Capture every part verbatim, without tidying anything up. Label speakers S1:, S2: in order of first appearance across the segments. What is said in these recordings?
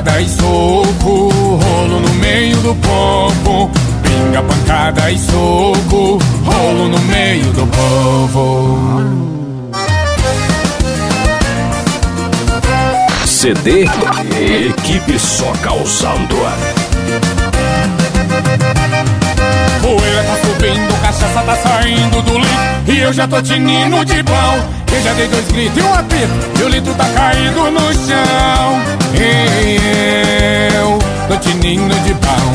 S1: pancada e soco, rolo no meio do povo. Pinga, pancada e soco, rolo no meio do povo.
S2: C D Equipe Só Causando.
S1: Poeira tá subindo, cachaça tá saindo do litro e eu já tô tinindo de pão. Eu já dei dois gritos e um apito e o litro tá caindo no chão. E eu tô tinindo de pão.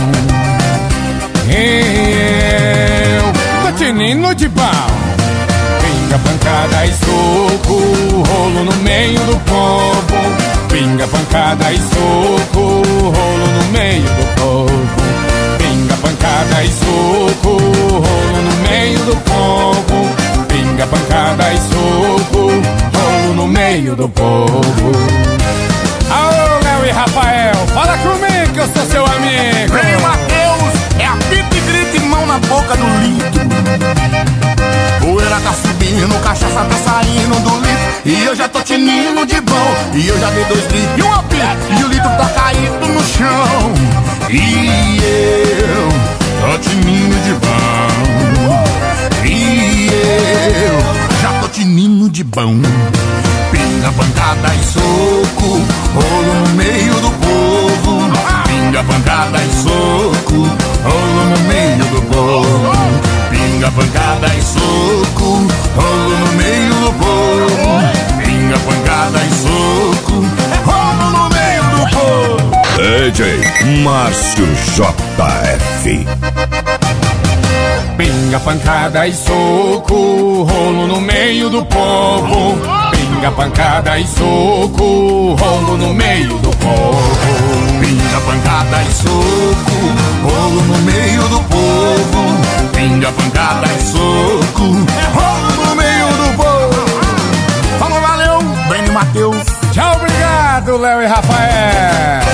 S1: E eu tô tinindo de pão. Pinga, pancada e soco, rolo no meio do povo. Pinga, pancada e soco, rolo no meio do povo. Pinga, pancada e soco, rolo no meio do povo. Pinga, pancada e soco, rolo no meio do povo. Alô, Léo e Rafael, fala comigo que eu sou seu amigo.
S3: Vem, Matheus, é a pipa e grita e mão na boca do litro. Poeira tá subindo, cachaça tá saindo do litro e eu já tô tinindo de bom. E eu já dei dois gritos e um apito e o litro tá caindo no chão. E eu tô tinindo de bom. E eu já tô tinindo de bom. Pinga, pancada e soco, rolo no meio do povo. Pinga, pancada e soco, rolo no meio do povo. Pinga, pancada e soco, rolo no meio do povo. Pinga, pancada e soco, rolo no meio do povo.
S2: D J Márcio J F.
S1: Pinga, pancada e soco, rolo no meio do povo. Pinga, pancada e soco, rolo no meio do povo.
S3: Pinga, pancada e soco, rolo no meio do povo. Pinga, pancada e soco, rolo no meio do povo. Falou, valeu, Breno e Matheus.
S1: Tchau, obrigado, Léo e Rafael.